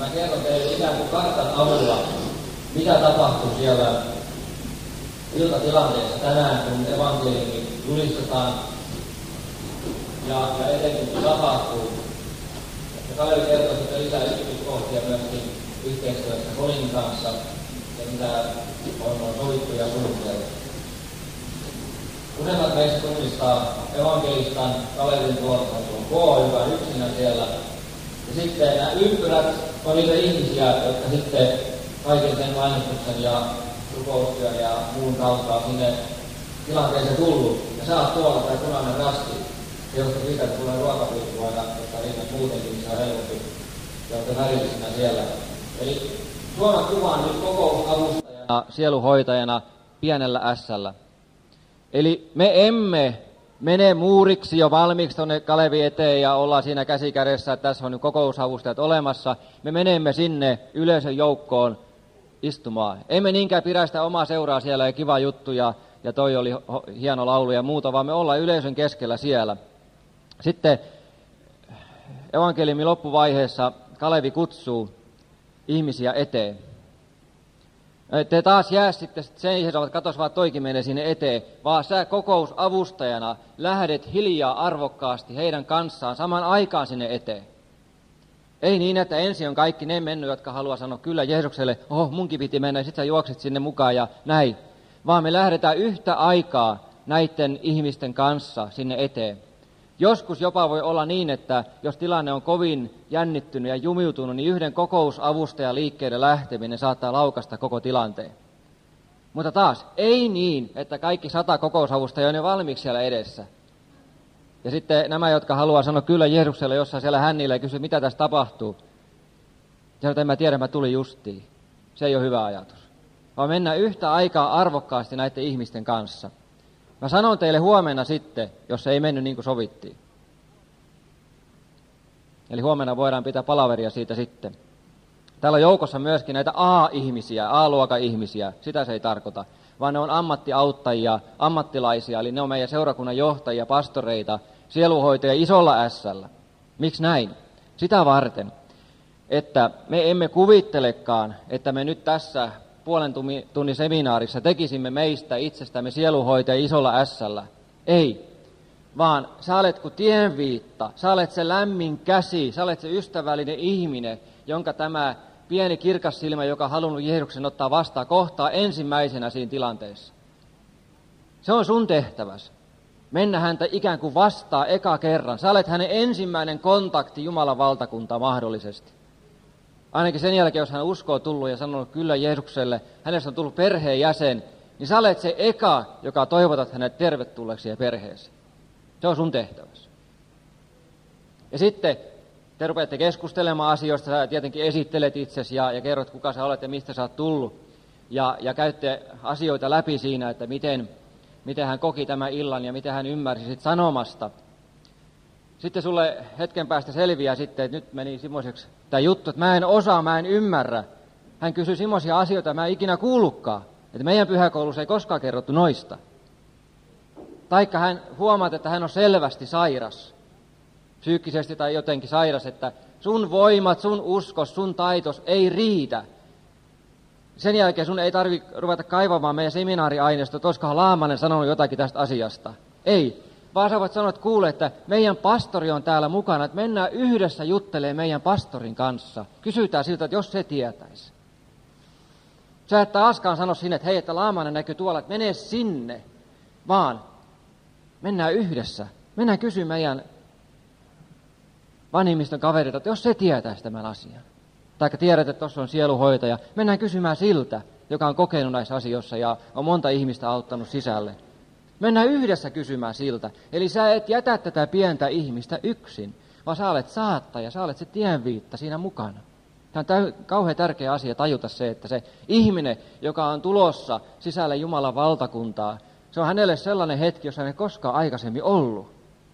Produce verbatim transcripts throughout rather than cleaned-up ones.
kerron teille ikään kuin kartan avulla, mitä tapahtuu siellä iltatilanteessa tänään, kun evankeliumi julistetaan ja, ja etenkin kun tapahtuu. Ja Kalevi kertoo sitten lisää yksityiskohtia myöskin yhteistyössä Kolin kanssa ja mitä on, on sovittu ja suunniteltu. Useimmat meistä tunnistaa evankelistan Kalevin tuotannon K, joka on yksinä siellä. Ja sitten nämä ympyrät on niitä ihmisiä, jotka sitten kaiken sen mainostuksen ja rukoustyön ja muun kautta on sinne tilanteeseen tullut. Ja sä oot tuolla tai punainen rasti. Se johtuu siitä, että tulee ruokapyykkyä, jotta riittää muutenkin, niin se on helpompi. Ja olette värillisinä siellä. Eli suora kuvaan nyt kokousavustajana, sieluhoitajana, pienellä ässällä. Eli me emme mene muuriksi jo valmiiksi tuonne Kalevi eteen ja ollaan siinä käsikädessä, että tässä on nyt kokousavustajat olemassa. Me menemme sinne yleisön joukkoon istumaan. Emme niinkään pidä sitä omaa seuraa siellä ja kiva juttu ja, ja toi oli hieno laulu ja muuta, vaan me ollaan yleisön keskellä siellä. Sitten evankeliumin loppuvaiheessa Kalevi kutsuu ihmisiä eteen. Te taas jää sitten sen ihmiset, katos vaan toikin menee sinne eteen, vaan sä kokousavustajana lähdet hiljaa arvokkaasti heidän kanssaan saman aikaan sinne eteen. Ei niin, että ensin on kaikki ne mennyt, jotka haluaa sanoa kyllä Jeesukselle, oho, munkin piti mennä, ja sit sä juokset sinne mukaan ja näin. Vaan me lähdetään yhtä aikaa näiden ihmisten kanssa sinne eteen. Joskus jopa voi olla niin, että jos tilanne on kovin jännittynyt ja jumiutunut, niin yhden kokousavustajan liikkeelle lähteminen saattaa laukasta koko tilanteen. Mutta taas, ei niin, että kaikki sata kokousavustajaa on jo valmiiksi siellä edessä. Ja sitten nämä, jotka haluaa sanoa kyllä Jeesukselle jossain siellä hännillä ja kysyä, mitä tässä tapahtuu. Sanotaan, että en mä tiedä, mä tulin justiin. Se ei ole hyvä ajatus. Vaan mennään yhtä aikaa arvokkaasti näiden ihmisten kanssa. Mä sanon teille huomenna sitten, jos se ei mennyt niin kuin sovittiin. Eli huomenna voidaan pitää palaveria siitä sitten. Täällä on joukossa myöskin näitä A-ihmisiä, A-luokan ihmisiä. Sitä se ei tarkoita. Vaan ne on ammattiauttajia, ammattilaisia, eli ne on meidän seurakunnan johtajia, pastoreita, sieluhoitajia isolla ässällä. Miksi näin? Sitä varten, että me emme kuvittelekaan, että me nyt tässä puolen tunnin seminaarissa tekisimme meistä itsestämme sieluhoitajia isolla ässällä. Ei, vaan sä olet kuin tienviitta, sä olet se lämmin käsi, sä olet se ystävällinen ihminen, jonka tämä pieni kirkas silmä, joka on halunnut Jeesuksen ottaa vastaan, kohtaa ensimmäisenä siinä tilanteessa. Se on sun tehtäväsi. Mennä häntä ikään kuin vastaan eka kerran. Sä olet hänen ensimmäinen kontakti Jumalan valtakuntaa mahdollisesti. Ainakin sen jälkeen, jos hän uskoo tullut ja sanonut kyllä Jeesukselle, hänestä on tullut perheenjäsen, niin sä olet se eka, joka toivotat hänet tervetulleeksi ja perheeseen. Se on sun tehtäväsi. Ja sitten te rupeatte keskustelemaan asioista, sä tietenkin esittelet itsesi ja, ja kerrot, kuka sä olet ja mistä sä oot tullut. Ja, ja käytte asioita läpi siinä, että miten, miten hän koki tämän illan ja miten hän ymmärsi sit sanomasta. Sitten sulle hetken päästä selviää sitten, että nyt meni semmoiseksi tämä juttu, että mä en osaa, mä en ymmärrä. Hän kysyi semmoisia asioita, mä en ikinä kuullutkaan. Että meidän pyhäkoulussa ei koskaan kerrottu noista. Taikka hän huomaat, että hän on selvästi sairas. Psyykkisesti tai jotenkin sairas, että sun voimat, sun uskos, sun taitos ei riitä. Sen jälkeen sun ei tarvitse ruveta kaivamaan meidän seminaariaineistoa, että olisikohan Laamanen sanonut jotakin tästä asiasta. Ei, vaan sä voit sanoa, että kuule, että meidän pastori on täällä mukana, että mennään yhdessä juttelemaan meidän pastorin kanssa. Kysytään siltä, että jos se tietäisi. Sä et taaskaan sano sinne, että hei, että Laamanen näkyy tuolla, että mene sinne, vaan mennään yhdessä. Mennään kysyä meidän vanhimmistön kaverilta, että jos se tietäisi tämän asian. Tai tiedät, että tuossa on sieluhoitaja. Mennään kysymään siltä, joka on kokenut näissä asioissa ja on monta ihmistä auttanut sisälle. Mennään yhdessä kysymään siltä. Eli sä et jätä tätä pientä ihmistä yksin, vaan sä olet saattaja, sä olet se tienviitta siinä mukana. Tämä on kauhean tärkeä asia tajuta se, että se ihminen, joka on tulossa sisälle Jumalan valtakuntaa, se on hänelle sellainen hetki, jossa hän ei koskaan aikaisemmin ollut.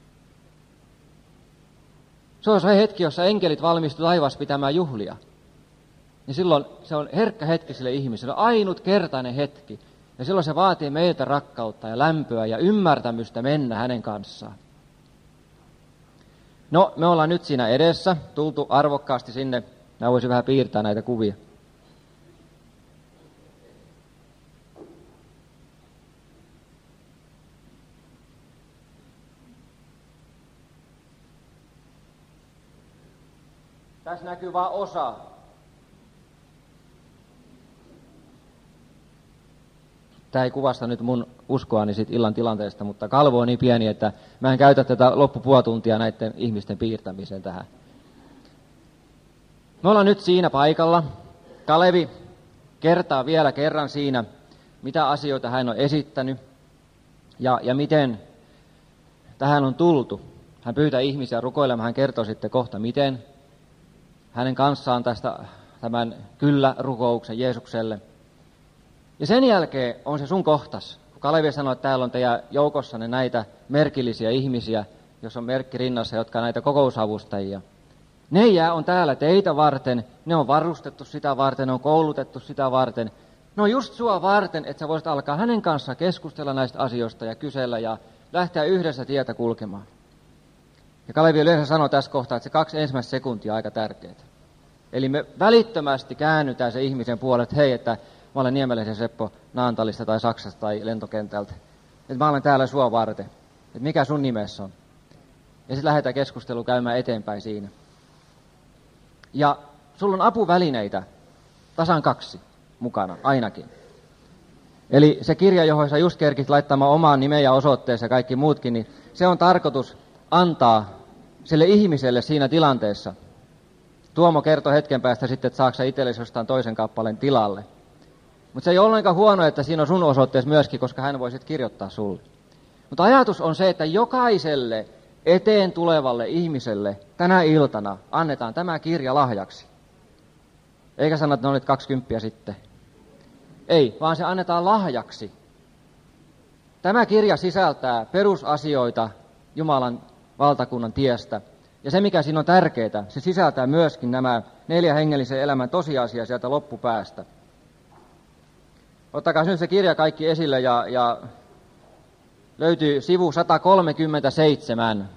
Se on se hetki, jossa enkelit valmistu taivas pitämään juhlia. Ja silloin se on herkkä hetki sille ihmiselle, ainutkertainen hetki. Ja silloin se vaatii meiltä rakkautta ja lämpöä ja ymmärtämystä mennä hänen kanssaan. No, me ollaan nyt siinä edessä, tultu arvokkaasti sinne Mä voisin vähän piirtää näitä kuvia. Tässä näkyy vain osa. Tämä ei kuvasta nyt mun uskoani siitä illan tilanteesta, mutta kalvo on niin pieni, että mä en käytä tätä loppupuoli tuntia näiden ihmisten piirtämiseen tähän. Me ollaan nyt siinä paikalla. Kalevi kertaa vielä kerran siinä, mitä asioita hän on esittänyt ja, ja miten tähän on tultu. Hän pyytää ihmisiä rukoilemaan, hän kertoo sitten kohta miten. Hänen kanssaan tästä tämän kyllä-rukouksen Jeesukselle. Ja sen jälkeen on se sun kohtas. Kun Kalevi sanoi, että täällä on teidän joukossanne näitä merkillisiä ihmisiä, jos on merkki rinnassa, jotka on näitä kokousavustajia. Ne jää on täällä teitä varten, ne on varustettu sitä varten, ne on koulutettu sitä varten. Ne on just sua varten, että sä voisit alkaa hänen kanssaan keskustella näistä asioista ja kysellä ja lähteä yhdessä tietä kulkemaan. Ja Kalevi yleensä sanoo tässä kohtaa, että se kaksi ensimmäistä sekuntia on aika tärkeää. Eli me välittömästi käännytään se ihmisen puolelle, että hei, että mä olen Niemeläisen Seppo Naantalista tai Saksasta tai lentokentältä. Että mä olen täällä sua varten. Että mikä sun nimessä on. Ja sitten lähdetään keskustelu käymään eteenpäin siinä. Ja sulla on apuvälineitä tasan kaksi mukana, ainakin. Eli se kirja, johon sä just kerkit laittamaan omaan nimeen ja osoitteeseen ja kaikki muutkin, niin se on tarkoitus antaa sille ihmiselle siinä tilanteessa. Tuomo kertoi hetken päästä sitten, että saako sä itsellesi jostain toisen kappaleen tilalle. Mutta se ei ole ollenkaan huono, että siinä on sun osoitteessa myöskin, koska hän voi sitten kirjoittaa sulle. Mutta ajatus on se, että jokaiselle eteen tulevalle ihmiselle tänä iltana annetaan tämä kirja lahjaksi. Eikä sano, että ne on nyt kaksikymppiä sitten. Ei, vaan se annetaan lahjaksi. Tämä kirja sisältää perusasioita Jumalan valtakunnan tiestä. Ja se, mikä siinä on tärkeää, se sisältää myöskin nämä neljä hengellisen elämän tosiasiaa sieltä loppupäästä. Ottakaa nyt se kirja kaikki esille ja, ja löytyy sivu sata kolmekymmentäseitsemän.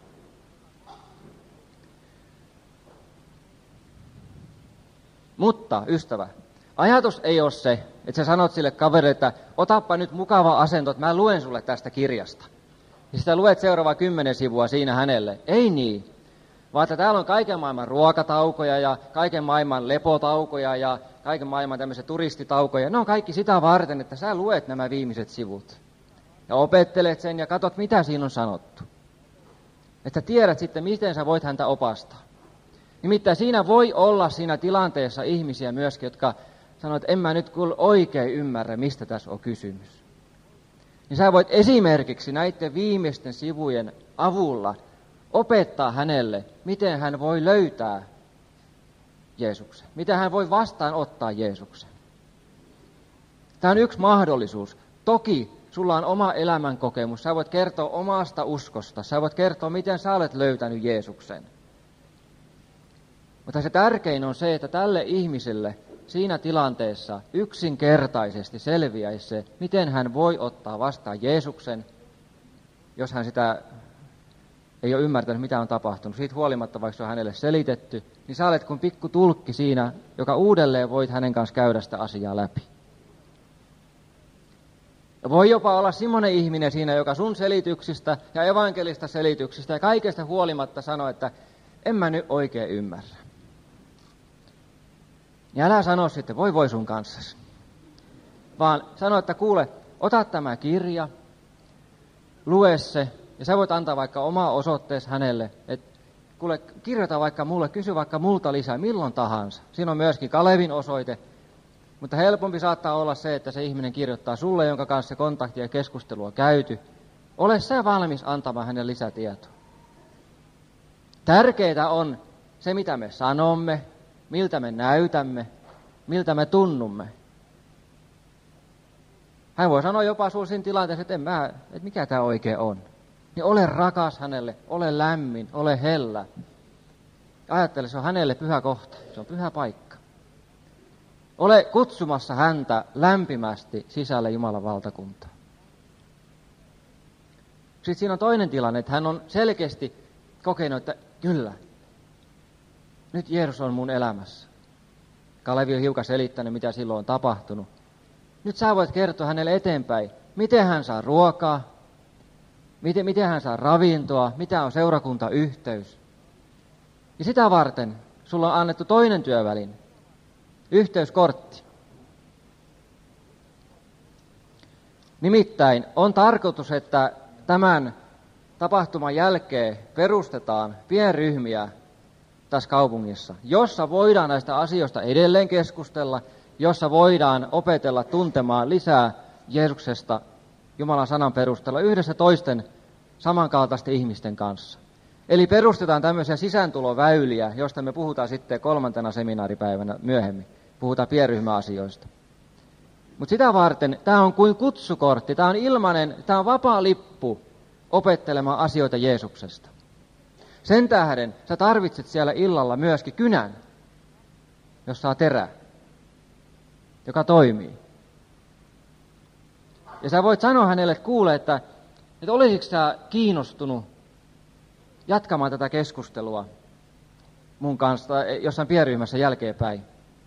Mutta, ystävä, ajatus ei ole se, että sä sanot sille kaverille, että otappa nyt mukava asento, että mä luen sulle tästä kirjasta. Ja sitä luet seuraava kymmenen sivua siinä hänelle. Ei niin. Vaan että täällä on kaiken maailman ruokataukoja ja kaiken maailman lepotaukoja ja kaiken maailman tämmöisiä turistitaukoja. Ne on kaikki sitä varten, että sä luet nämä viimeiset sivut. Ja opettelet sen ja katsot, mitä siinä on sanottu. Että tiedät sitten, miten sä voit häntä opastaa. Nimittäin siinä voi olla siinä tilanteessa ihmisiä myöskin, jotka sanoo, että en mä nyt kyllä oikein ymmärrä, mistä tässä on kysymys. Niin sä voit esimerkiksi näiden viimeisten sivujen avulla opettaa hänelle, miten hän voi löytää Jeesuksen. Miten hän voi vastaanottaa Jeesuksen. Tämä on yksi mahdollisuus. Toki sulla on oma elämänkokemus. Sä voit kertoa omasta uskosta. Sä voit kertoa, miten sä olet löytänyt Jeesuksen. Mutta se tärkein on se, että tälle ihmiselle siinä tilanteessa yksinkertaisesti selviäisi se, miten hän voi ottaa vastaan Jeesuksen, jos hän sitä ei ole ymmärtänyt, mitä on tapahtunut. Siitä huolimatta, vaikka se on hänelle selitetty, niin sä olet kuin pikku tulkki siinä, joka uudelleen voit hänen kanssa käydä sitä asiaa läpi. Ja voi jopa olla semmoinen ihminen siinä, joka sun selityksistä ja evankelista selityksistä ja kaikesta huolimatta sanoo, että en mä nyt oikein ymmärrä. Ja älä sano sitten, voi voi sun kanssasi. Vaan sano, että kuule, ota tämä kirja, lue se, ja sä voit antaa vaikka oma osoitteesi hänelle, että kuule, kirjoita vaikka mulle, kysy vaikka multa lisää, milloin tahansa. Siinä on myöskin Kalevin osoite, mutta helpompi saattaa olla se, että se ihminen kirjoittaa sulle, jonka kanssa se kontakti ja keskustelu on käyty. Ole sä valmis antamaan hänelle lisätietoa. Tärkeää on se, mitä me sanomme, miltä me näytämme, miltä me tunnumme. Hän voi sanoa jopa sinulle siinä tilanteessa, että, en mä, että mikä tämä oikein on. Niin ole rakas hänelle, ole lämmin, ole hellä. Ajattele, se on hänelle pyhä kohta, se on pyhä paikka. Ole kutsumassa häntä lämpimästi sisälle Jumalan valtakuntaan. Sitten siinä on toinen tilanne, että hän on selkeästi kokenut, että kyllä, nyt Jeesus on mun elämässä. Kalevi on hiukan selittänyt, mitä silloin on tapahtunut. Nyt sä voit kertoa hänelle eteenpäin, miten hän saa ruokaa, miten, miten hän saa ravintoa, mitä on seurakuntayhteys. Ja sitä varten sulla on annettu toinen työväline, yhteyskortti. Nimittäin on tarkoitus, että tämän tapahtuman jälkeen perustetaan pienryhmiä tässä kaupungissa, jossa voidaan näistä asioista edelleen keskustella, jossa voidaan opetella tuntemaan lisää Jeesuksesta Jumalan sanan perusteella yhdessä toisten samankaltaisten ihmisten kanssa. Eli perustetaan tämmöisiä sisääntuloväyliä, joista me puhutaan sitten kolmantena seminaaripäivänä myöhemmin. Puhutaan pienryhmäasioista. Mutta sitä varten tämä on kuin kutsukortti, tämä on ilmainen, tämä on vapaa lippu opettelemaan asioita Jeesuksesta. Sen tähden sä tarvitset siellä illalla myöskin kynän, jossa on terä, joka toimii. Ja sä voit sanoa hänelle, että kuule, että, että olisitko sä kiinnostunut jatkamaan tätä keskustelua mun kanssa jossain pienryhmässä jälkeenpäin.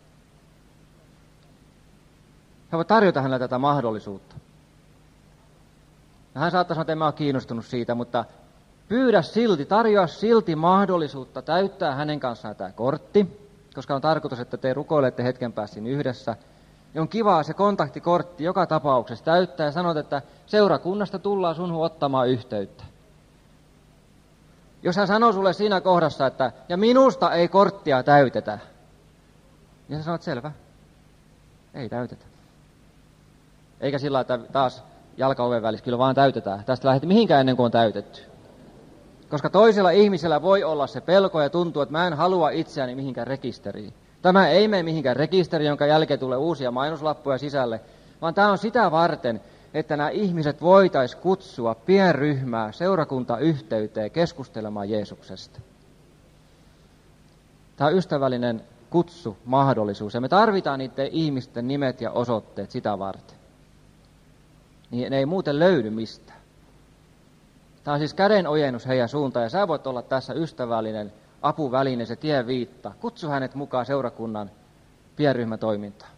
Sä voit tarjota hänelle tätä mahdollisuutta. Ja hän saattaa sanoa, että en mä ole kiinnostunut siitä, mutta pyydä silti, tarjoa silti mahdollisuutta täyttää hänen kanssaan tämä kortti, koska on tarkoitus, että te rukoilette hetken päästä yhdessä. Ja on kivaa se kontaktikortti joka tapauksessa täyttää ja sanot, että seurakunnasta tullaan sunhun ottamaan yhteyttä. Jos hän sanoo sulle siinä kohdassa, että ja minusta ei korttia täytetä, niin sä sanot, selvä, ei täytetä. Eikä sillä, että taas jalka-oven välissä kyllä vaan täytetään. Tästä lähdetään mihinkään ennen kuin on täytetty. Koska toisella ihmisellä voi olla se pelko ja tuntuu, että mä en halua itseäni mihinkään rekisteriin. Tämä ei mene mihinkään rekisteriin, jonka jälkeen tulee uusia mainoslappuja sisälle, vaan tämä on sitä varten, että nämä ihmiset voitaisiin kutsua pienryhmää seurakuntayhteyteen keskustelemaan Jeesuksesta. Tämä on ystävällinen kutsu, mahdollisuus, ja me tarvitaan niiden ihmisten nimet ja osoitteet sitä varten. Niin ne ei muuten löydy mistään. Tämä on siis käden ojennus heidän suuntaan, ja sä voit olla tässä ystävällinen apuväline, se tieviitta. Kutsu hänet mukaan seurakunnan pienryhmätoimintaan.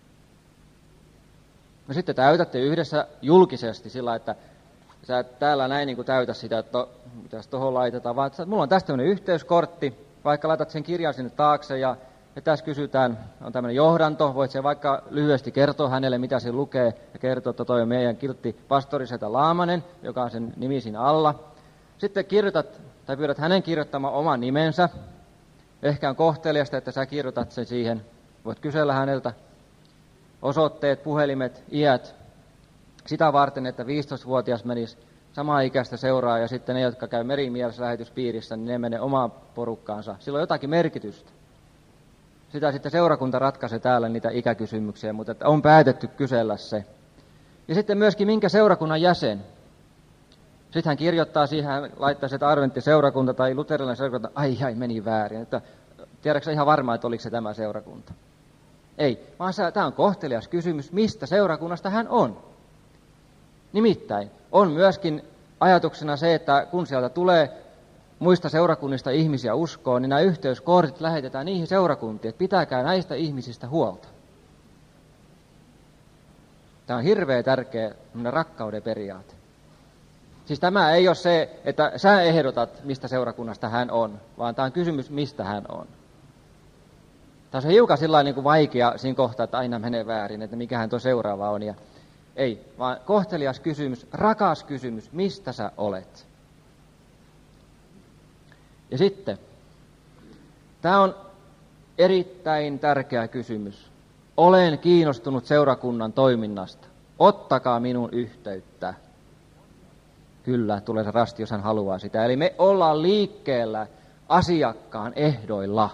No sitten täytätte yhdessä julkisesti sillä, että sä et täällä näin niin kuin täytä sitä, että to, mitäs tuohon laitetaan, vaan että mulla on tästä tämmöinen yhteyskortti, vaikka laitat sen kirjan sinne taakse ja, ja tässä kysytään, on tämmöinen johdanto, voit sen vaikka lyhyesti kertoa hänelle, mitä se lukee, ja kertoa, että toi on meidän kiltti pastori Setä Laamanen, joka on sen nimi siinä alla. Sitten kirjoitat, tai pyydät hänen kirjoittamaan oman nimensä, ehkä on kohteliasta, että sä kirjoitat sen siihen, voit kysellä häneltä. Osoitteet, puhelimet, iät, sitä varten, että viisitoistavuotias menisi samaa ikäistä seuraa ja sitten ne, jotka käy merimielessä lähetyspiirissä, niin ne menee omaan porukkaansa. Sillä on jotakin merkitystä. Sitä sitten seurakunta ratkaisee täällä niitä ikäkysymyksiä, mutta että on päätetty kysellä se. Ja sitten myöskin minkä seurakunnan jäsen. Sitten hän kirjoittaa siihen, hän laittaa sitä adventtiseurakunta tai luterilainen seurakunta, ai ai meni väärin. Että, tiedätkö ihan varmaa, että oliko se tämä seurakunta? Ei, vaan tämä on kohtelias kysymys, mistä seurakunnasta hän on. Nimittäin on myöskin ajatuksena se, että kun sieltä tulee muista seurakunnista ihmisiä uskoon, niin nämä yhteyskortit lähetetään niihin seurakuntiin, että pitäkää näistä ihmisistä huolta. Tämä on hirveän tärkeä rakkauden periaate. Siis tämä ei ole se, että sä ehdotat, mistä seurakunnasta hän on, vaan tämä on kysymys, mistä hän on. Tämä on hiukan sillä niin kuin vaikea siinä kohtaa, että aina menee väärin, että mikähän tuo seuraava on. Ja ei, vaan kohtelias kysymys, rakas kysymys, mistä sä olet? Ja sitten, tämä on erittäin tärkeä kysymys. Olen kiinnostunut seurakunnan toiminnasta. Ottakaa minun yhteyttä. Kyllä, tulee se rasti, jos hän haluaa sitä. Eli me ollaan liikkeellä asiakkaan ehdoilla.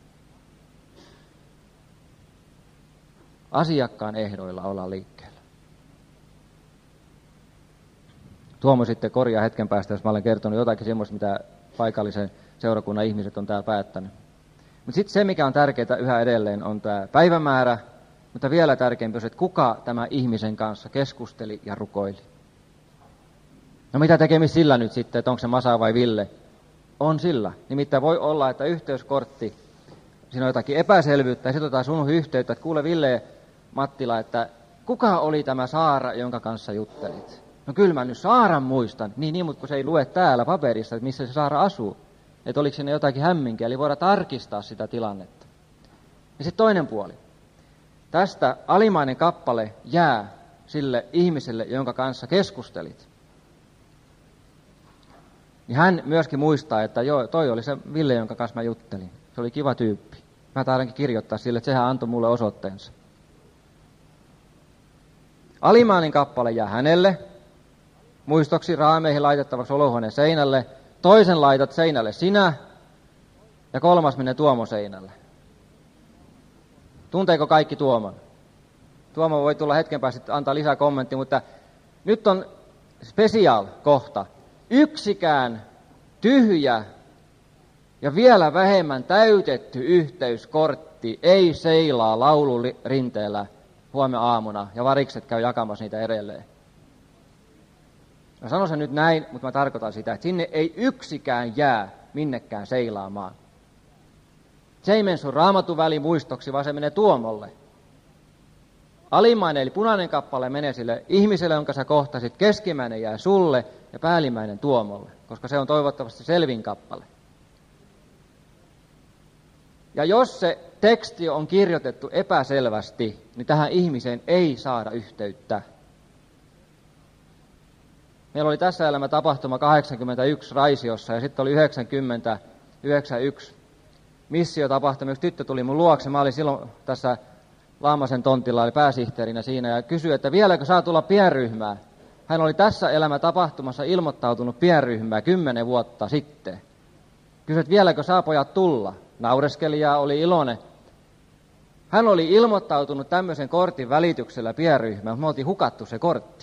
Asiakkaan ehdoilla ollaan liikkeellä. Tuomo sitten korjaa hetken päästä, jos mä olen kertonut jotakin semmoista, mitä paikallisen seurakunnan ihmiset on täällä päättänyt. Mutta sitten se, mikä on tärkeää yhä edelleen, on tämä päivämäärä, mutta vielä tärkeämpi on se, että kuka tämä ihmisen kanssa keskusteli ja rukoili. No mitä tekemistä sillä nyt sitten, että onko se Masa vai Ville? On sillä. Nimittäin voi olla, että yhteyskortti siinä on jotakin epäselvyyttä, ja sitten otetaan sun yhteyttä, että kuule Ville Mattila, että kuka oli tämä Saara, jonka kanssa juttelit? No kyllä mä nyt Saaran muistan. Niin, niin, mutta kun se ei lue täällä paperissa, että missä se Saara asuu. Että oliko siinä jotakin hämminkiä, eli voidaan tarkistaa sitä tilannetta. Ja sitten toinen puoli. Tästä alimainen kappale jää sille ihmiselle, jonka kanssa keskustelit. Niin hän myöskin muistaa, että joo, toi oli se Ville, jonka kanssa mä juttelin. Se oli kiva tyyppi. Mä taidankin kirjoittaa sille, että sehän antoi mulle osoitteensa. Alimainen kappale jää hänelle, muistoksi raameihin laitettavaksi olohuoneen seinälle, toisen laitat seinälle sinä, ja kolmas menee Tuomo seinälle. Tunteeko kaikki Tuomon? Tuomo voi tulla hetken päästä antaa lisää kommenttia, mutta nyt on special kohta. Yksikään tyhjä ja vielä vähemmän täytetty yhteyskortti ei seilaa laulurinteellä huomenna aamuna, ja varikset käy jakamassa niitä edelleen. Mä sanon sen nyt näin, mutta mä tarkoitan sitä, että sinne ei yksikään jää minnekään seilaamaan. Se ei mene sun Raamatun välimuistoksi, vaan se menee Tuomolle. Alimainen eli punainen kappale menee sille ihmiselle, jonka sä kohtasit, keskimmäinen jää sulle ja päällimmäinen Tuomolle, koska se on toivottavasti selvin kappale. Ja jos se teksti on kirjoitettu epäselvästi, niin tähän ihmiseen ei saada yhteyttä. Meillä oli tässä elämä tapahtuma kahdeksankymmentäyksi Raisiossa ja sitten oli yhdeksänkymmentä yhdeksänkymmentäyksi missiotapahtuma. Yksi tyttö tuli mun luokse. Mä olin silloin tässä Laamasen tontilla, oli pääsihteerinä siinä ja kysyi, että vieläkö saa tulla pienryhmään. Hän oli tässä elämä tapahtumassa ilmoittautunut pienryhmään kymmenen vuotta sitten. Kysyi, että vieläkö saa pojat tulla. Naureskeli ja oli iloinen. Hän oli ilmoittautunut tämmöisen kortin välityksellä pienryhmään, mutta me oltiin hukattu se kortti.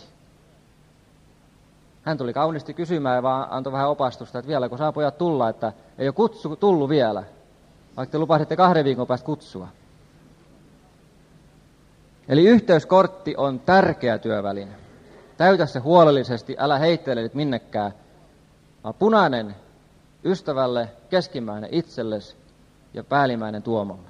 Hän tuli kauniisti kysymään ja vaan antoi vähän opastusta, että vieläkö saa pojat tulla, että ei ole kutsu tullut vielä, vaikka te lupasitte kahden viikon päästä kutsua. Eli yhteyskortti on tärkeä työväline. Täytä se huolellisesti, älä heittele nyt minnekään, vaan punainen ystävälle, keskimmäinen itsellesi ja päällimmäinen Tuomolle.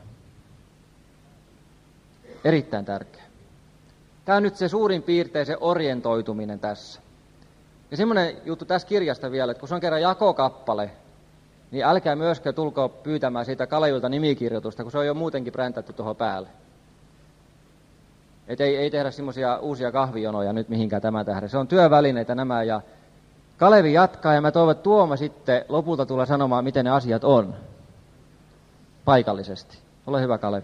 Erittäin tärkeä. Tämä on nyt se suurin piirtein se orientoituminen tässä. Ja semmoinen juttu tässä kirjasta vielä, että kun se on kerran jakokappale, niin älkää myöskään tulko pyytämään siitä Kalevilta nimikirjoitusta, kun se on jo muutenkin präntätty tuohon päälle. Että ei, ei tehdä semmoisia uusia kahvijonoja nyt mihinkään tämän tähden. Se on työvälineitä nämä ja Kalevi jatkaa ja mä toivon, että Tuomo sitten lopulta tulee sanomaan, miten ne asiat on paikallisesti. Ole hyvä, Kalevi.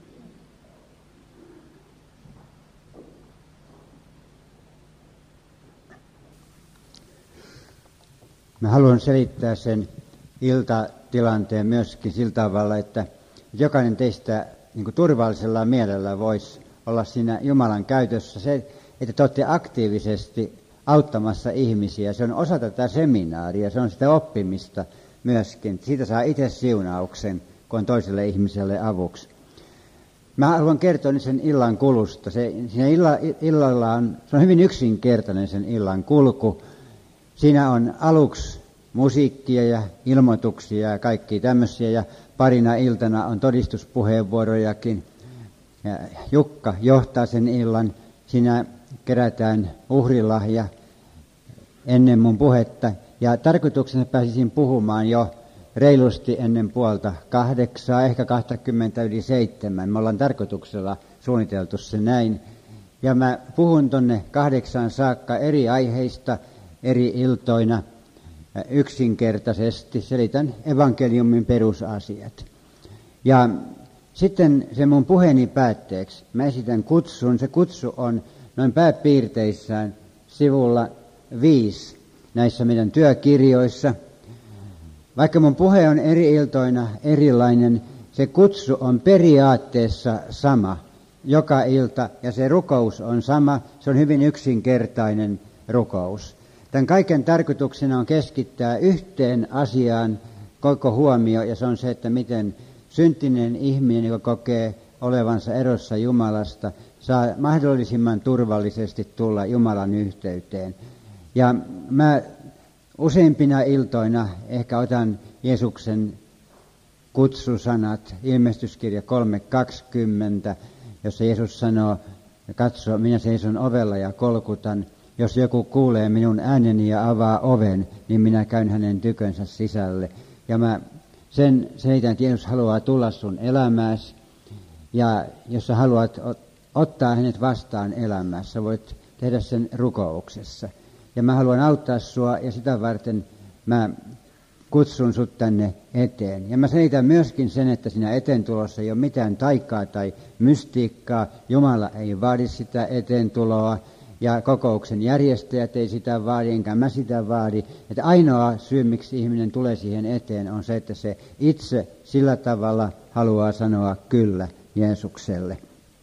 Mä haluan selittää sen iltatilanteen myöskin sillä tavalla, että jokainen teistä niin kuin turvallisella mielellä voisi olla siinä Jumalan käytössä. Se, että te olette aktiivisesti auttamassa ihmisiä, se on osa tätä seminaaria, se on sitä oppimista myöskin. Siitä saa itse siunauksen, kun on toiselle ihmiselle avuksi. Mä haluan kertoa nyt sen illan kulusta. Se, siinä illa, illalla on, se on hyvin yksinkertainen sen illan kulku. Siinä on aluksi musiikkia ja ilmoituksia ja kaikkia tämmöisiä ja parina iltana on todistuspuheenvuorojakin. Ja Jukka johtaa sen illan. Siinä kerätään uhrilahja ennen mun puhetta ja tarkoituksena pääsisin puhumaan jo reilusti ennen puolta kahdeksaa, ehkä kaksikymmentä yli seitsemän. Me ollaan tarkoituksella suunniteltu se näin. Ja mä puhun tonne kahdeksaan saakka eri aiheista, eri iltoina yksinkertaisesti. Selitän evankeliumin perusasiat. Ja sitten se mun puheeni päätteeksi mä esitän kutsun. Se kutsu on noin pääpiirteissään sivulla viisi näissä meidän työkirjoissa. Vaikka mun puhe on eri iltoina erilainen, se kutsu on periaatteessa sama joka ilta ja se rukous on sama. Se on hyvin yksinkertainen rukous. Tämän kaiken tarkoituksena on keskittää yhteen asiaan koko huomio ja se on se, että miten syntinen ihminen, joka kokee olevansa erossa Jumalasta, saa mahdollisimman turvallisesti tulla Jumalan yhteyteen. Ja mä useimpina iltoina ehkä otan Jeesuksen kutsusanat, ilmestyskirja kolme kaksikymmentä, jossa Jeesus sanoo, katso, minä seison ovella ja kolkutan. Jos joku kuulee minun ääneni ja avaa oven, niin minä käyn hänen tykönsä sisälle. Ja mä sen selitän, että Jeesus haluaa tulla sun elämääsi. Ja jos sä haluat ottaa hänet vastaan elämässä, voit tehdä sen rukouksessa. Ja mä haluan auttaa sua ja sitä varten mä kutsun sut tänne eteen. Ja mä selitän myöskin sen, että siinä eteen tulossa ei ole mitään taikkaa tai mystiikkaa. Jumala ei vaadi sitä eteen tuloa ja kokouksen järjestäjät ei sitä vaadi, enkä mä sitä vaadi. Että ainoa syy, miksi ihminen tulee siihen eteen, on se, että se itse sillä tavalla haluaa sanoa kyllä Jeesukselle.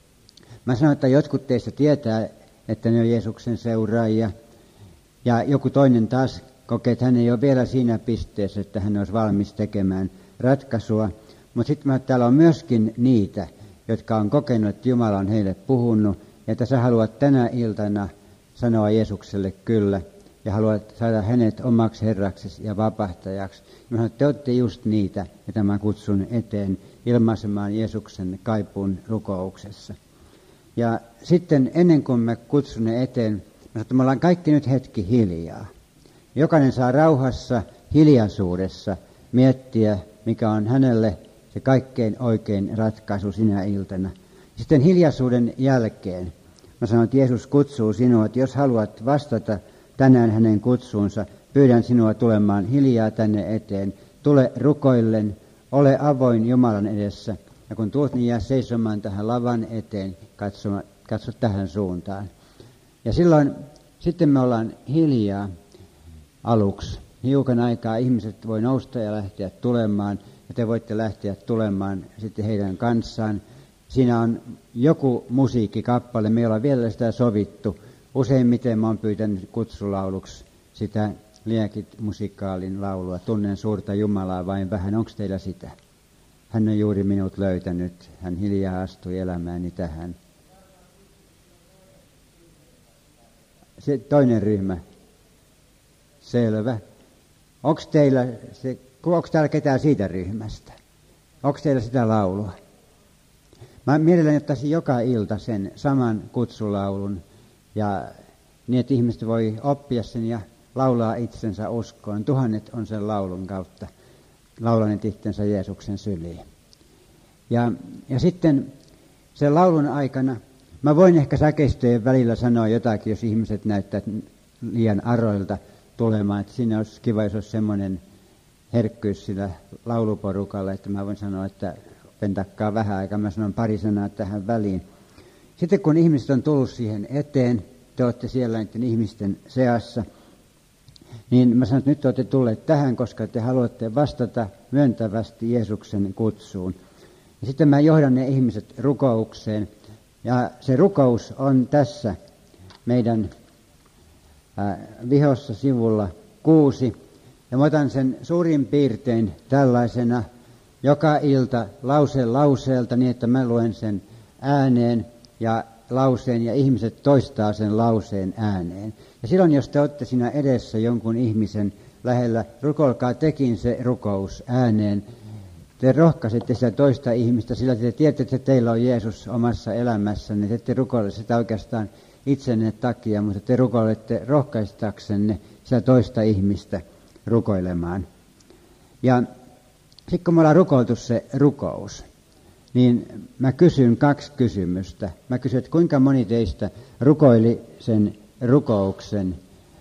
Mä sanon, että jotkut teistä tietää, että ne on Jeesuksen seuraajia. Ja joku toinen taas kokee, että hän ei ole vielä siinä pisteessä, että hän olisi valmis tekemään ratkaisua. Mutta sitten täällä on myöskin niitä, jotka on kokenut, että Jumala on heille puhunut. Ja että sä haluat tänä iltana sanoa Jeesukselle kyllä. Ja haluat saada hänet omaksi herraksesi ja vapahtajaksi. Mä sanon, että te olette just niitä, joita mä kutsun eteen ilmaisemaan Jeesuksen kaipuun rukouksessa. Ja sitten ennen kuin mä kutsun ne eteen, mä sanon, että me ollaan kaikki nyt hetki hiljaa. Jokainen saa rauhassa, hiljaisuudessa miettiä, mikä on hänelle se kaikkein oikein ratkaisu sinä iltana. Sitten hiljaisuuden jälkeen mä sanon, että Jeesus kutsuu sinua, että jos haluat vastata tänään hänen kutsuunsa, pyydän sinua tulemaan hiljaa tänne eteen. Tule rukoillen, ole avoin Jumalan edessä. Ja kun tuut, niin jää seisomaan tähän lavan eteen, katso, katso tähän suuntaan. Ja silloin sitten me ollaan hiljaa aluksi. Hiukan aikaa ihmiset voi nousta ja lähteä tulemaan, ja te voitte lähteä tulemaan sitten heidän kanssaan. Siinä on joku musiikkikappale, me ei olla vielä sitä sovittu. Useimmiten mä oon pyytänyt kutsulauluksi sitä Liekit musikaalin laulua, Tunnen suurta Jumalaa vain vähän, onko teillä sitä? Hän on juuri minut löytänyt, hän hiljaa astui elämääni tähän. Se toinen ryhmä. Selvä. Onko teillä, se, onko täällä ketään siitä ryhmästä? Onko teillä sitä laulua? Mä mielelläni ottaisin joka ilta sen saman kutsulaulun, ja niin, että ihmiset voi oppia sen ja laulaa itsensä uskoon. Tuhannet on sen laulun kautta laulaneet itsensä Jeesuksen syliin. Ja, ja sitten sen laulun aikana, mä voin ehkä säkeistöjen välillä sanoa jotakin, jos ihmiset näyttää liian aroilta tulemaan. Että siinä olisi kiva, jos olisi semmoinen herkkyys sillä lauluporukalla, että mä voin sanoa, että pentakkaa vähän aikaa, mä sanon pari sanaa tähän väliin. Sitten kun ihmiset on tullut siihen eteen, te olette siellä niiden ihmisten seassa, niin mä sanon, että nyt te olette tulleet tähän, koska te haluatte vastata myöntävästi Jeesuksen kutsuun. Ja sitten mä johdan ne ihmiset rukoukseen, ja se rukous on tässä meidän äh, vihossa sivulla kuusi, ja mä otan sen suurin piirtein tällaisena joka ilta lause lauseelta niin, että mä luen sen ääneen ja lauseen ja ihmiset toistaa sen lauseen ääneen. Ja silloin, jos te olette siinä edessä jonkun ihmisen lähellä, rukoilkaa tekin se rukous ääneen. Te rohkaisette sitä toista ihmistä, sillä te tiedätte, että teillä on Jeesus omassa elämässänne. Te ette rukoile sitä oikeastaan itsenne takia, mutta te rukoilette rohkaistaksenne sitä toista ihmistä rukoilemaan. Ja sitten kun me ollaan rukoiltu se rukous, niin mä kysyn kaksi kysymystä. Mä kysyn, että kuinka moni teistä rukoili sen rukouksen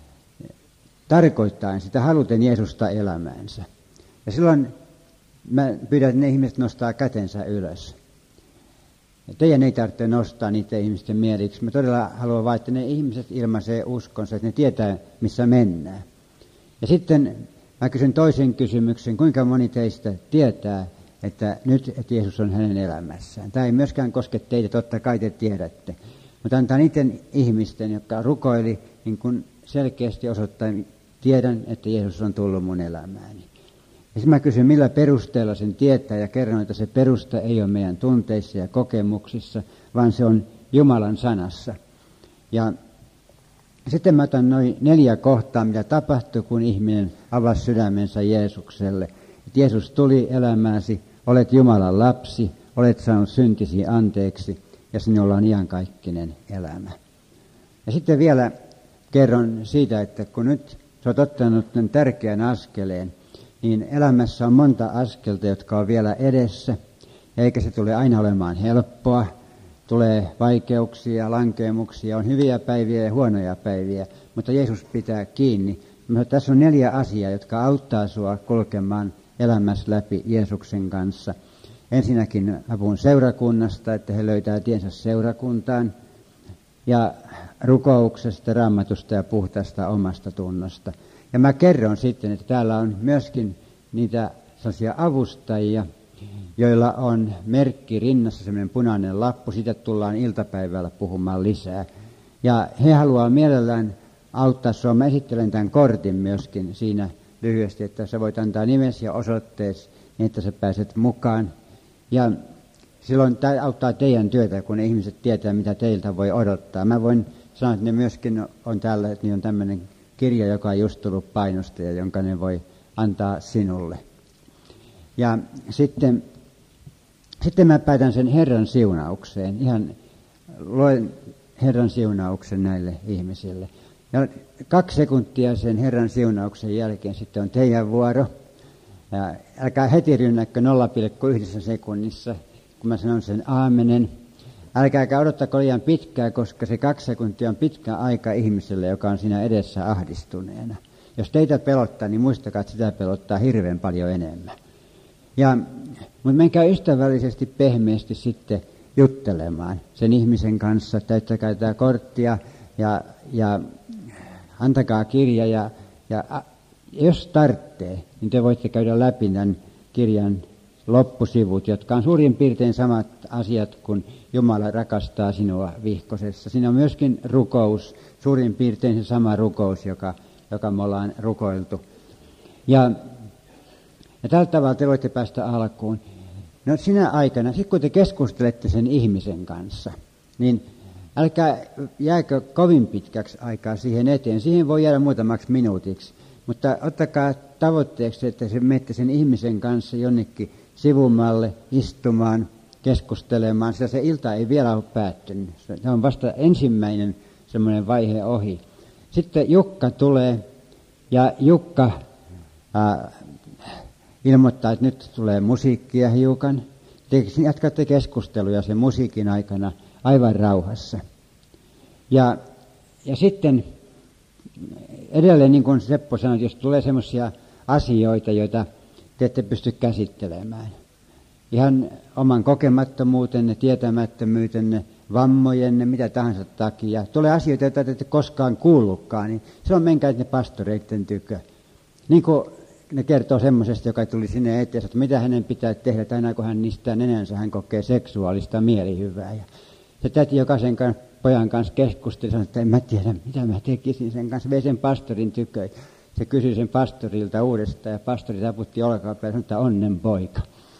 tarkoittaen sitä haluten Jeesusta elämäänsä. Ja silloin mä pyydän, että ne ihmiset nostaa kätensä ylös. Ja teidän ei tarvitse nostaa niitä ihmisten mieliksi. Mä todella haluan vain, että ne ihmiset ilmaisee uskonsa, että ne tietää, missä mennään. Ja sitten mä kysyn toisen kysymyksen, kuinka moni teistä tietää, että nyt että Jeesus on hänen elämässään. Tämä ei myöskään koske teitä, totta kai te tiedätte. Mutta antaa niiden ihmisten, jotka rukoili, niin kun selkeästi osoittain tiedän, että Jeesus on tullut mun elämääni. Ja sitten mä kysyn, millä perusteella sen tietää, ja kerron, että se perusta ei ole meidän tunteissa ja kokemuksissa, vaan se on Jumalan sanassa. Ja sitten mä otan noin neljä kohtaa, mitä tapahtui, kun ihminen avasi sydämensä Jeesukselle. Että Jeesus tuli elämääsi, olet Jumalan lapsi, olet saanut syntisi anteeksi ja sinulla on iankaikkinen elämä. Ja sitten vielä kerron siitä, että kun nyt sä oot ottanut tämän tärkeän askeleen, niin elämässä on monta askelta, jotka on vielä edessä, eikä se tule aina olemaan helppoa. Tulee vaikeuksia, lankeemuksia, on hyviä päiviä ja huonoja päiviä, mutta Jeesus pitää kiinni. Tässä on neljä asiaa, jotka auttaa sua kulkemaan elämässä läpi Jeesuksen kanssa. Ensinnäkin avun seurakunnasta, että he löytää tiensä seurakuntaan, ja rukouksesta, raamatusta ja puhtaasta omasta tunnosta. Ja mä kerron sitten, että täällä on myöskin niitä sellaisia avustajia, joilla on merkki rinnassa, semmoinen punainen lappu, siitä tullaan iltapäivällä puhumaan lisää. Ja he haluaa mielellään auttaa sinua. Mä esittelen tämän kortin myöskin siinä lyhyesti, että sä voit antaa nimesi ja osoitteesi, niin että sä pääset mukaan. Ja silloin tämä auttaa teidän työtä, kun ne ihmiset tietää, mitä teiltä voi odottaa. Mä voin sanoa, että ne myöskin on täällä, että niin on tämmöinen kirja, joka on just tullut painosta ja jonka ne voi antaa sinulle. Ja sitten, sitten mä päätän sen Herran siunaukseen. Ihan luen Herran siunauksen näille ihmisille. Ja kaksi sekuntia sen Herran siunauksen jälkeen sitten on teidän vuoro. Ja älkää heti rynnäkkö nolla pilkku yksi sekunnissa, kun mä sanon sen aamenen. Älkääkä odottako liian pitkää, koska se kaksi sekuntia on pitkä aika ihmiselle, joka on siinä edessä ahdistuneena. Jos teitä pelottaa, niin muistakaa, että sitä pelottaa hirveän paljon enemmän. Ja, mutta menkää ystävällisesti, pehmeästi sitten juttelemaan sen ihmisen kanssa. Täyttäkää tämä korttia ja, ja antakaa kirja. Ja, ja jos tarvitsee, niin te voitte käydä läpi tämän kirjan loppusivut, jotka on suurin piirtein samat asiat kuin Jumala rakastaa sinua vihkosessa. Siinä on myöskin rukous, suurin piirtein se sama rukous, joka, joka me ollaan rukoiltu. Ja, ja tällä tavalla te voitte päästä alkuun. No sinä aikana, sitten kun te keskustelette sen ihmisen kanssa, niin älkää jääkö kovin pitkäksi aikaa siihen eteen. Siihen voi jäädä muutamaksi minuutiksi. Mutta ottakaa tavoitteeksi, että se menette sen ihmisen kanssa jonnekin sivumalle istumaan, keskustelemaan, sillä se ilta ei vielä ole päättynyt. Se on vasta ensimmäinen semmoinen vaihe ohi. Sitten Jukka tulee ja Jukka ää, ilmoittaa, että nyt tulee musiikkia hiukan. Te jatkatte keskusteluja sen musiikin aikana aivan rauhassa. Ja, ja sitten edelleen, niin kuin Seppo sanoi, jos tulee semmoisia asioita, joita te ette pysty käsittelemään. Ihan oman kokemattomuutenne, tietämättömyytenne, vammojenne, mitä tahansa takia. Tulee asioita, joita te ette koskaan kuullutkaan, niin silloin menkää ne pastoreiden tykö. Niin kuin ne kertoo semmoisesta, joka tuli sinne eteen, että mitä hänen pitää tehdä, että aina kun hän nistää nenänsä, hän kokee seksuaalista mielihyvää. Ja se täti jokaisen kanssa, pojan kanssa keskusteli, sanoi, että en mä tiedä, mitä mä tekisin sen kanssa. Vei sen pastorin tykö. Se kysyi sen pastorilta uudestaan ja pastori taputti olkapäälle ja sanoi, että onnen poika.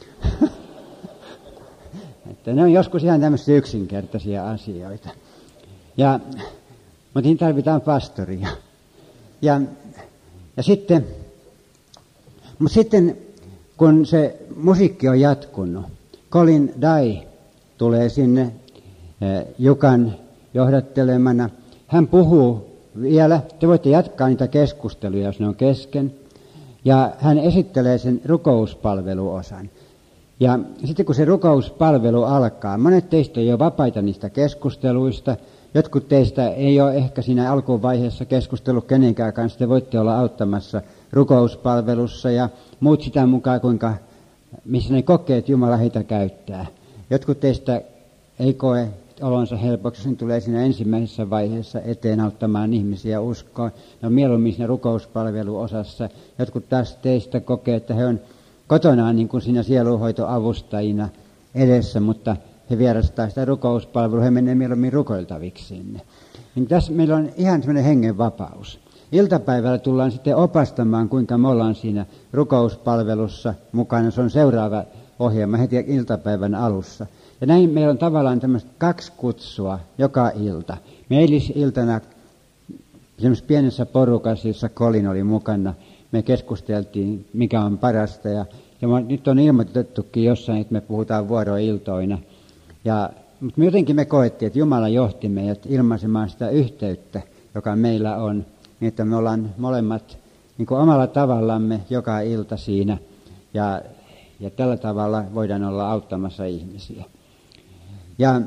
Että ne on joskus ihan tämmöisiä yksinkertaisia asioita. Ja, mutta niin tarvitaan pastoria. Ja, ja sitten, mutta sitten kun se musiikki on jatkunut, Colin Day tulee sinne eh, Jukan johdattelemana. Hän puhuu vielä, te voitte jatkaa niitä keskusteluja, jos ne on kesken. Ja hän esittelee sen rukouspalveluosan. Ja sitten kun se rukouspalvelu alkaa, monet teistä ei ole vapaita niistä keskusteluista. Jotkut teistä ei ole ehkä siinä alkuvaiheessa keskustellut kenenkään kanssa. Te voitte olla auttamassa rukouspalvelussa ja muut sitä mukaan, kuinka, missä ne kokee, että Jumala heitä käyttää. Jotkut teistä ei koe olonsa helpoksi, niin tulee siinä ensimmäisessä vaiheessa eteen auttamaan ihmisiä uskoon. Ne on mieluummin siinä rukouspalveluosassa. Jotkut taas teistä kokee, että he on kotonaan niin kuin siinä sielunhoitoavustajina edessä, mutta he vierastaa sitä rukouspalvelua, he menee mieluummin rukoiltaviksi sinne. Niin tässä meillä on ihan semmoinen hengenvapaus. Iltapäivällä tullaan sitten opastamaan, kuinka me ollaan siinä rukouspalvelussa mukana. Se on seuraava ohjelma heti iltapäivän alussa. Ja näin meillä on tavallaan tämmöistä kaksi kutsua joka ilta. Me eilisiltana semmoisessa pienessä porukassa, jossa Colin oli mukana, me keskusteltiin, mikä on parasta. Ja, Ja nyt on ilmoitettukin jossain, että me puhutaan vuoroiltoina. Ja, mutta jotenkin me koettiin, että Jumala johti meidät ilmaisemaan sitä yhteyttä, joka meillä on, niin että me ollaan molemmat niin kuin omalla tavallamme joka ilta siinä. Ja, ja tällä tavalla voidaan olla auttamassa ihmisiä. Ja,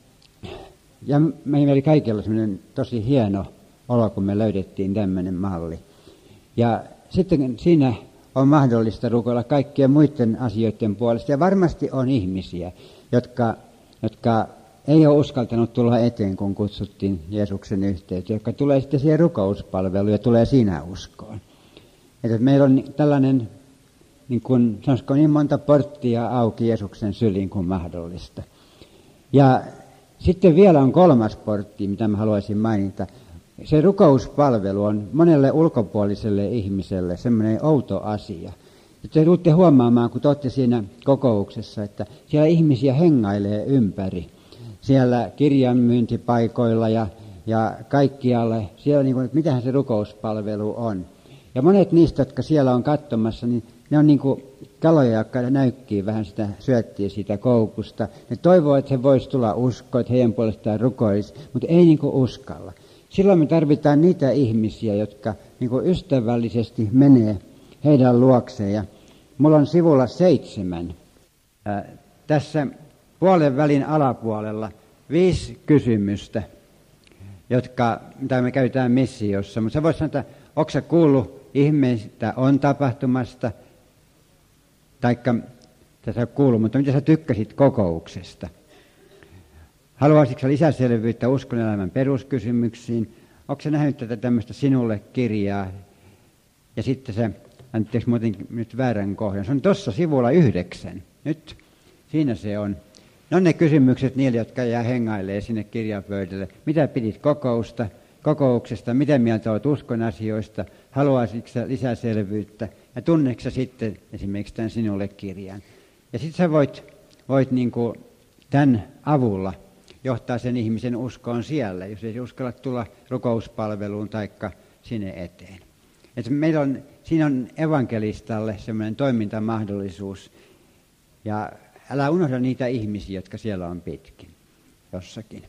ja meillä oli kaikilla semmoinen tosi hieno olo, kun me löydettiin tämmöinen malli. Ja sitten siinä on mahdollista rukoilla kaikkien muiden asioiden puolesta. Ja varmasti on ihmisiä, jotka, jotka ei ole uskaltanut tulla eteen, kun kutsuttiin Jeesuksen yhteyteen, jotka tulee sitten siihen rukouspalveluun ja tulee siinä uskoon. Että meillä on tällainen, niin, kuin, sanoisiko, niin monta porttia auki Jeesuksen syliin kuin mahdollista. Ja sitten vielä on kolmas portti, mitä mä haluaisin mainita. Se rukouspalvelu on monelle ulkopuoliselle ihmiselle semmoinen outo asia. Te tuutte huomaamaan, kun te olette siinä kokouksessa, että siellä ihmisiä hengailee ympäri. Siellä kirjanmyyntipaikoilla ja, ja kaikkialle. Siellä niin kuin, että mitähän se rukouspalvelu on. Ja monet niistä, jotka siellä on katsomassa, niin ne on niin kuin kaloja, jotka näykkii vähän sitä, syöttiä siitä koukusta. Ne toivoo, että he voisi tulla uskoon, että heidän puolestaan rukoilisi, mutta ei niin kuin uskalla. Silloin me tarvitaan niitä ihmisiä, jotka niin kuin ystävällisesti menee heidän luokseen. Ja mulla on sivulla seitsemän. Ää, tässä puolen välin alapuolella viisi kysymystä, jotka, mitä me käytetään missiossa. Mutta sä voit sanoa, että onko sä kuullut ihmeistä on tapahtumasta, taikka tässä on kuullut, mutta mitä sä tykkäsit kokouksesta? Haluaisitko lisäselvyyttä uskon elämän peruskysymyksiin? Onko sä nähnyt tätä tämmöistä sinulle kirjaa? Ja sitten se, anteeksi muuten nyt väärän kohdan, se on tuossa sivulla yhdeksän. Nyt siinä se on. No ne kysymykset niille, jotka jää hengailee sinne kirjapöydälle. Mitä pidit kokousta, kokouksesta? Mitä mieltä olet uskon asioista? Haluaisitko sä lisäselvyyttä? Ja tunneeko sä sitten esimerkiksi tämän sinulle kirjan? Ja sitten sä voit, voit niinku tämän avulla johtaa sen ihmisen uskoon siellä, jos ei uskalla tulla rukouspalveluun taikka sinne eteen. Et meillä on, siinä on evankelistalle semmoinen toimintamahdollisuus. Ja älä unohda niitä ihmisiä, jotka siellä on pitkin jossakin.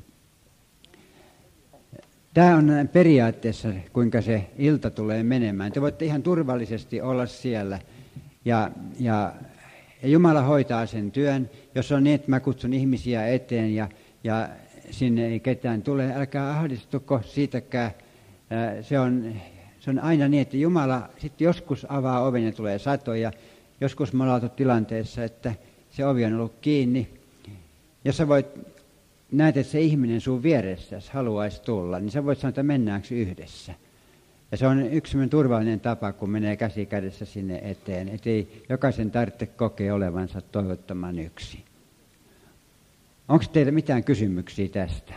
Tämä on periaatteessa, kuinka se ilta tulee menemään. Te voitte ihan turvallisesti olla siellä ja, ja, ja Jumala hoitaa sen työn. Jos on niin, että mä kutsun ihmisiä eteen ja, ja sinne ei ketään tule, älkää ahdistuko siitäkään. Se on, se on aina niin, että Jumala sitten joskus avaa oven ja tulee satoja. Joskus me ollaan oltu tilanteessa, että se ovi on ollut kiinni. Jos sä voit, näet, että se ihminen sun vieressä haluaisi tulla, niin sä voit sanoa, että mennäänkö yhdessä. Ja se on yksi turvallinen tapa, kun menee käsi kädessä sinne eteen. Että ei jokaisen tarvitse kokea olevansa toivottoman yksi. Onko teillä mitään kysymyksiä tästä?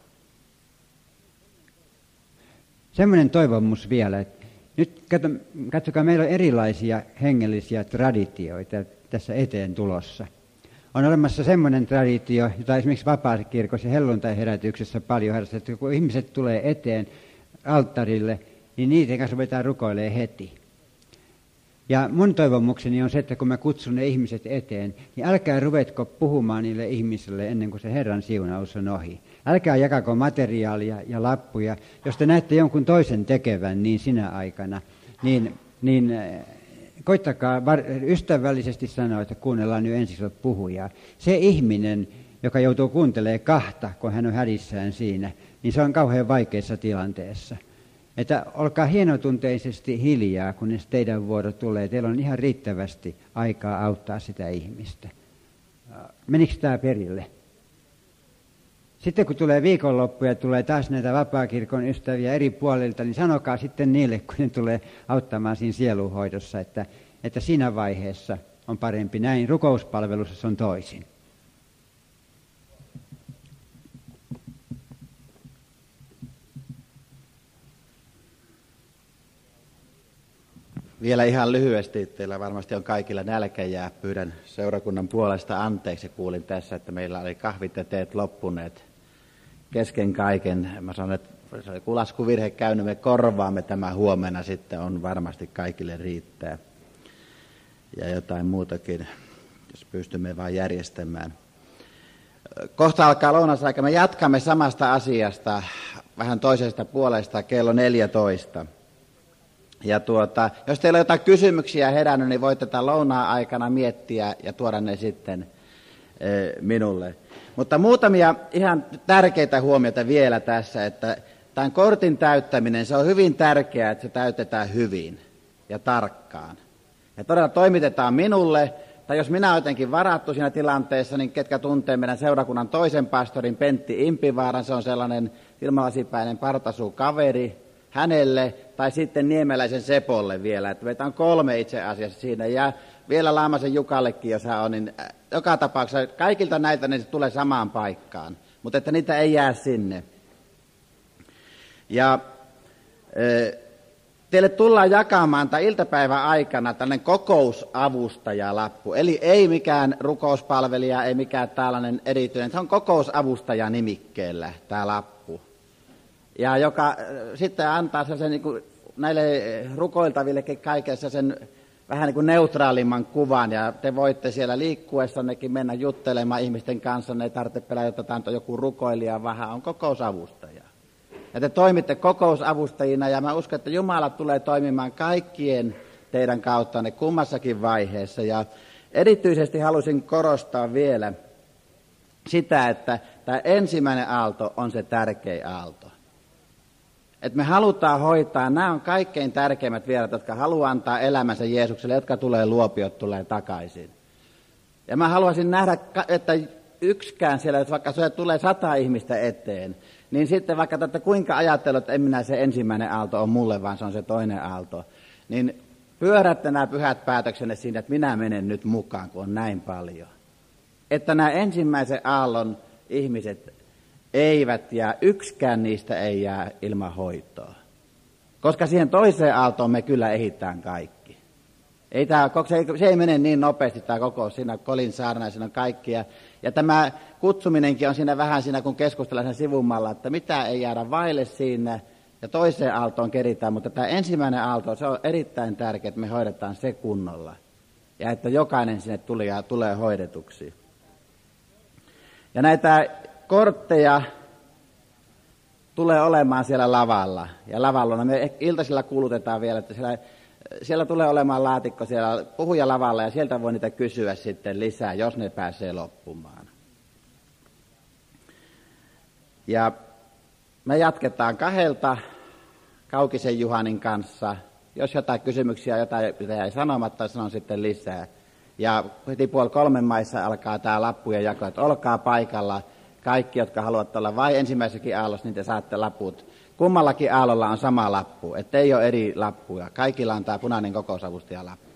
Semmoinen toivomus vielä, että nyt katso, katsokaa, meillä on erilaisia hengellisiä traditioita tässä eteen tulossa. On olemassa semmoinen traditio, jota esimerkiksi vapaakirkossa ja helluntai-herätyksessä paljon harrastetaan, että kun ihmiset tulee eteen alttarille, niin niiden kanssa ruvetaan rukoilemaan heti. Ja mun toivomukseni on se, että kun mä kutsun ne ihmiset eteen, niin älkää ruvetko puhumaan niille ihmisille ennen kuin se Herran siunaus on ohi. Älkää jakako materiaalia ja lappuja. Jos te näette jonkun toisen tekevän niin sinä aikana, niin, niin koittakaa ystävällisesti sanoa, että kuunnellaan nyt ensin puhujaa. Se ihminen, joka joutuu kuuntelemaan kahta, kun hän on hädissään siinä, niin se on kauhean vaikeassa tilanteessa. Että olkaa hienotunteisesti hiljaa, kunnes teidän vuoro tulee. Teillä on ihan riittävästi aikaa auttaa sitä ihmistä. Menikö tämä perille? Sitten kun tulee viikonloppu ja tulee taas näitä vapaakirkon ystäviä eri puolilta, niin sanokaa sitten niille, kun ne tulee auttamaan siinä sielunhoidossa, että, että siinä vaiheessa on parempi näin. Rukouspalvelussa se on toisin. Vielä ihan lyhyesti, teillä varmasti on kaikilla nälkäjää. Pyydän seurakunnan puolesta anteeksi. Kuulin tässä, että meillä oli kahvit ja teet loppuneet kesken kaiken. Mä sanon, että se oli laskuvirhe käynyt, me korvaamme tämä huomenna sitten, on varmasti kaikille riittää. ja jotain muutakin, jos pystymme vain järjestämään. Kohta alkaa lounasaika. Me jatkamme samasta asiasta vähän toisesta puolesta kello neljätoista. Ja tuota, jos teillä on jotain kysymyksiä herännyt, niin voitte tämän lounaan aikana miettiä ja tuoda ne sitten e, minulle. Mutta muutamia ihan tärkeitä huomioita vielä tässä, että tämän kortin täyttäminen, se on hyvin tärkeää, että se täytetään hyvin ja tarkkaan. Ja todella toimitetaan minulle, tai jos minä olen jotenkin varattu siinä tilanteessa, niin ketkä tuntee meidän seurakunnan toisen pastorin Pentti Impivaaran, se on sellainen ilmalasipäinen partasukaveri hänelle, tai sitten Niemeläisen Sepolle vielä, että meitä on kolme itse asiassa siinä, ja vielä Laamasen Jukallekin, jos hän on, niin joka tapauksessa kaikilta näiltä niin se tulee samaan paikkaan, mutta että niitä ei jää sinne. Ja e, teille tullaan jakamaan tämän iltapäivän aikana tällainen kokousavustajalappu, eli ei mikään rukouspalvelija, ei mikään tällainen erityinen, se on kokousavustaja nimikkeellä tämä lappu. Ja joka äh, sitten antaa sen niin kuin näille rukoiltavillekin kaikessa sen vähän niin kuin neutraalimman kuvan, ja te voitte siellä liikkuessannekin mennä juttelemaan ihmisten kanssa, ne ei tarvitse pelätä, että tämä on joku rukoilija, vähän on kokousavustaja. Ja te toimitte kokousavustajina, ja mä uskon, että Jumala tulee toimimaan kaikkien teidän kauttanne kummassakin vaiheessa. Ja erityisesti halusin korostaa vielä sitä, että tämä ensimmäinen aalto on se tärkein aalto. Että me halutaan hoitaa, nämä on kaikkein tärkeimmät vierat, jotka haluaa antaa elämänsä Jeesukselle, jotka tulee luopiot, tulee takaisin. Ja mä haluaisin nähdä, että yksikään siellä, että vaikka se tulee sata ihmistä eteen, niin sitten vaikka tätä kuinka ajattelut, että en minä se ensimmäinen aalto on mulle, vaan se on se toinen aalto, niin pyörätte nämä pyhät päätöksenne siinä, että minä menen nyt mukaan, kun on näin paljon. Että nämä ensimmäisen aallon ihmiset eivät jää, yksikään niistä ei jää ilman hoitoa. Koska siihen toiseen aaltoon me kyllä ehitään kaikki. Ei tämä, se, ei, se ei mene niin nopeasti tämä kokous, siinä Kolin saarna ja siinä on kaikkia. Ja tämä kutsuminenkin on siinä vähän siinä, kun keskustellaan sen sivumalla, että mitä ei jäädä vaille siinä, ja toiseen aaltoon keritään, mutta tämä ensimmäinen aalto, se on erittäin tärkeää, että me hoidetaan se kunnolla. Ja että jokainen sinne tulee, tulee hoidetuksi. Ja näitä kortteja tulee olemaan siellä lavalla. Ja lavalla, me iltasilla kuulutetaan vielä, että siellä, siellä tulee olemaan laatikko siellä puhujalavalla, ja sieltä voi niitä kysyä sitten lisää, jos ne pääsee loppumaan. Ja me jatketaan kahdelta Kaukisen Juhanin kanssa. Jos jotain kysymyksiä, jotain jäi sanomatta, sanon sitten lisää. Ja heti puoli kolmen maissa alkaa tämä lappujen jako, että olkaa paikalla. Kaikki, jotka haluavat olla vain ensimmäisessäkin aallossa, niin te saatte laput. Kummallakin aallolla on sama lappu, ettei ole eri lappuja. Kaikilla on tämä punainen kokousavustajalappu.